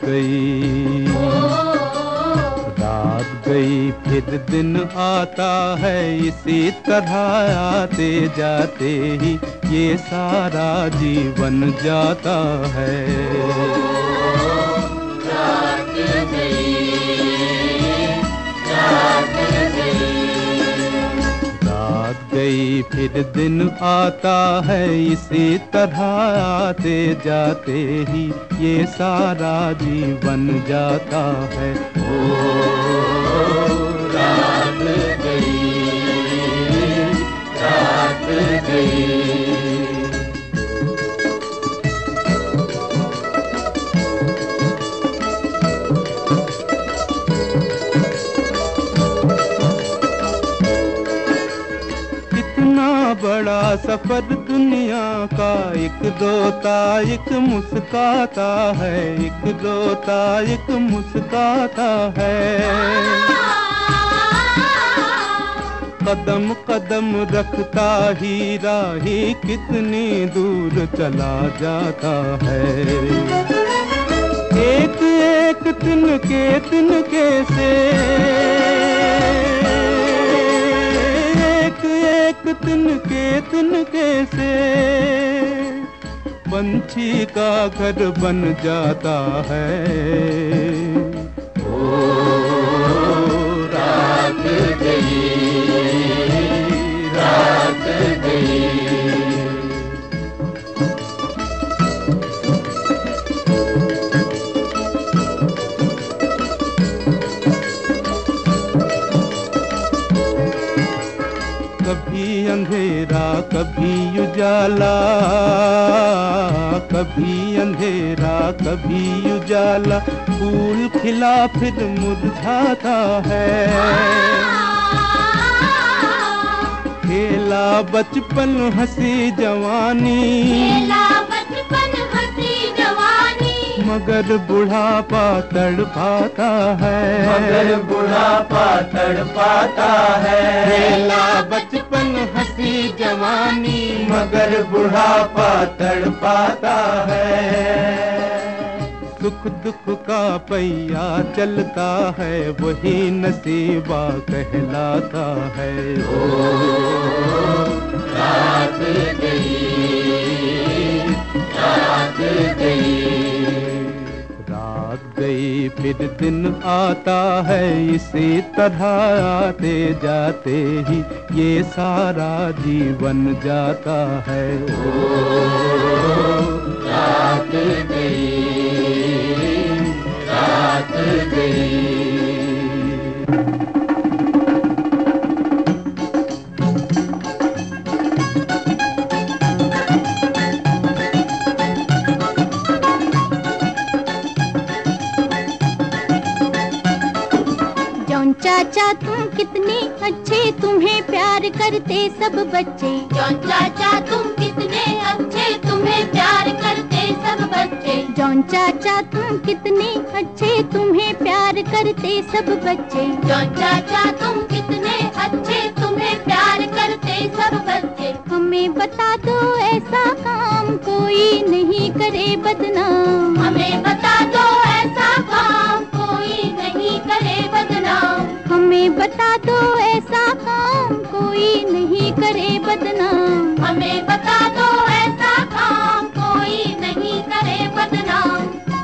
गई, रात गई फिर दिन आता है, इसी तरह आते जाते ही ये सारा जीवन जाता है। रात गई, रात गई, रात गई फिर दिन आता है, इसी तरह आते जाते ही ये सारा जीवन जाता है। रात गई, रात गई। बड़ा सफर दुनिया का, एक रोता एक मुस्काता है, एक रोता एक मुस्काता है। कदम कदम रखता ही राही कितनी दूर चला जाता है। एक एक तिनके से, एक तिनके से पंछी का घर बन जाता है। ओ रात गई, रात गई। कभी अंधेरा कभी उजाला, कभी अंधेरा कभी उजाला, फूल खिला फिर मुरझाता है। खेला बचपन हंसी जवानी, खेला बचपन हंसी जवानी, मगर बुढ़ापा तड़पाता है, मगर बुढ़ापा तड़पाता है। खेला बचपन हंसी जवानी, मगर बुढ़ापा तड़पाता है। सुख दुख का पहिया चलता है, वही नसीबा कहलाता है। ओ रात गई, रात गई। रात गई फिर दिन आता है, इसी तरह आते जाते ही ये सारा जीवन जाता है। ओ रात गई, रात गई। जॉन चाचा तुम कितने अच्छे, तुम्हें प्यार करते सब बच्चे। जॉन चाचा तुम कितने अच्छे, तुम्हें प्यार करते सब बच्चे। जॉन चाचा तुम कितने अच्छे, तुम्हें प्यार करते सब बच्चे। जॉन चाचा तुम कितने अच्छे, तुम्हें प्यार करते सब बच्चे। हमें बता दो ऐसा काम कोई नहीं करे बदनाम, हमें बता दो ऐसा काम कोई नहीं करे बदनाम। हमें बता दो ऐसा काम कोई नहीं करे बदनाम। हमें बता दो ऐसा काम कोई नहीं करे बदनाम।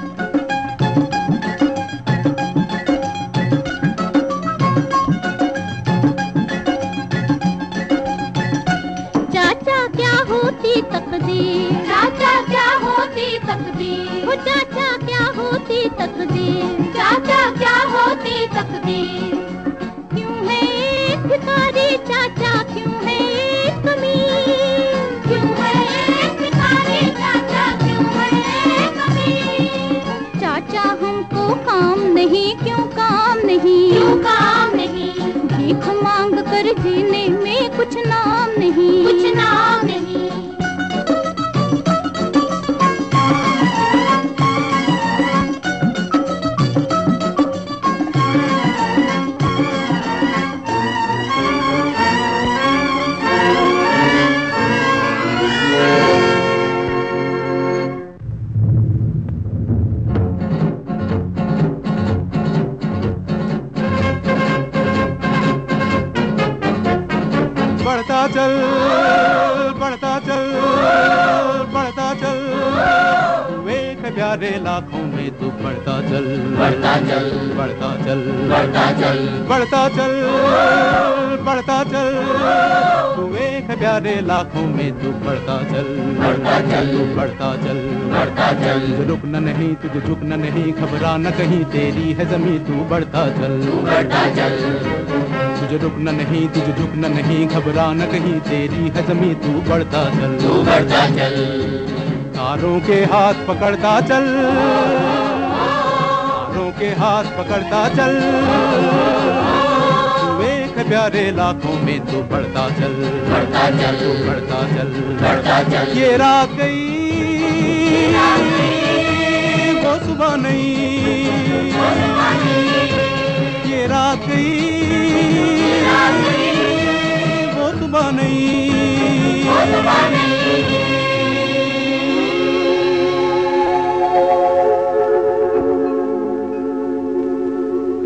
चाचा क्या होती तकदीर, चाचा क्या होती तकदीर, वो चाचा क्या होती तकदीर, चाचा क्या होती तकदीर। क्यों है एक भिखारी चाचा, क्यों है एक अमीर, क्यों है एक भिखारी चाचा, क्यों है एक अमीर। चाचा हमको काम नहीं, क्यों काम नहीं, क्यों काम नहीं। भीख मांग कर जीने में कुछ नाम नहीं, कुछ नाम नहीं। चल बढ़ता चल बढ़ता चल, तू एक है प्यारे लाखों में, तू बढ़ता चल बढ़ता चल बढ़ता चल बढ़ता चल बढ़ता चल बढ़ता चल, तू एक है प्यारे लाखों में, तू बढ़ता चल बढ़ता चल तू बढ़ता चल बढ़ता चल तुझे रुकना नहीं, तुझे झुकना नहीं, घबराना कहीं, तेरी है ज़मीं, तू बढ़ता चल बढ़ता चल तुझे रुकना नहीं, तुझे झुकना नहीं, घबराना कहीं, तेरी है ज़मीं, तू बढ़ता चल तू बढ़ता चल तारों के हाथ पकड़ता चल तारों के हाथ पकड़ता चल, तू एक है प्यारे लाखों में, तू बढ़ता चल बढ़ता चल तू बढ़ता चल बढ़ता चल ये रात गई वो सुबह नहीं, ये रात गई वो सुबह नहीं,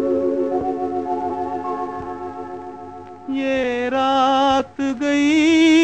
ये रात गई